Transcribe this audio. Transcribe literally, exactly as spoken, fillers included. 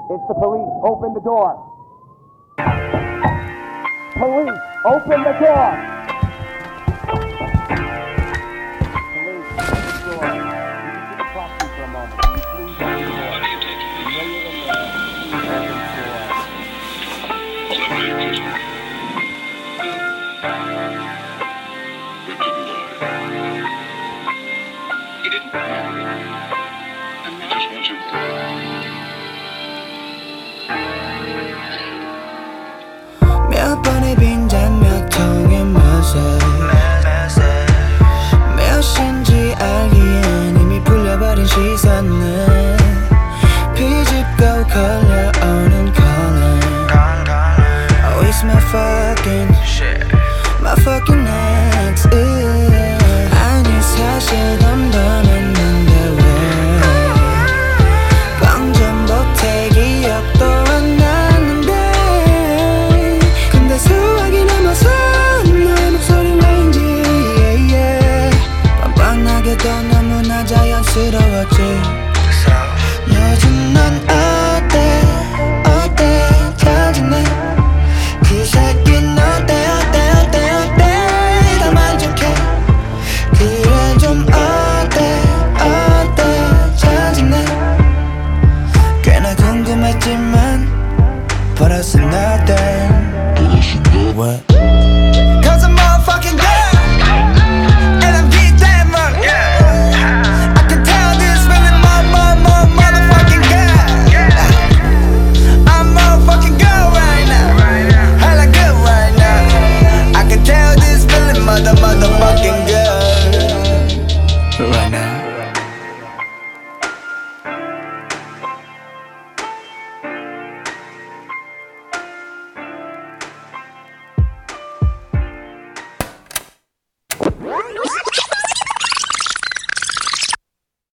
It's the police. Open the door. Police, open the door. Police, open the door. You can see the property for a moment. Can you please open the door? You know you're in there. Open the door. He didn't murder you. He just wants you 몇 번의 빈잔 몇 통의 message 몇인지 알기엔 이미 풀려버린 시선은 비집고 걸려오는 calling Oh it's my fucking shit My fucking ex 아니 사실 덤덤했는데 왜 방전 못해 기억도 안 나는데 근데 수학이 남아서 너의 목소리 왠지 yeah, yeah. 뻔뻔하게도 너무나 자연스러웠지 요즘 넌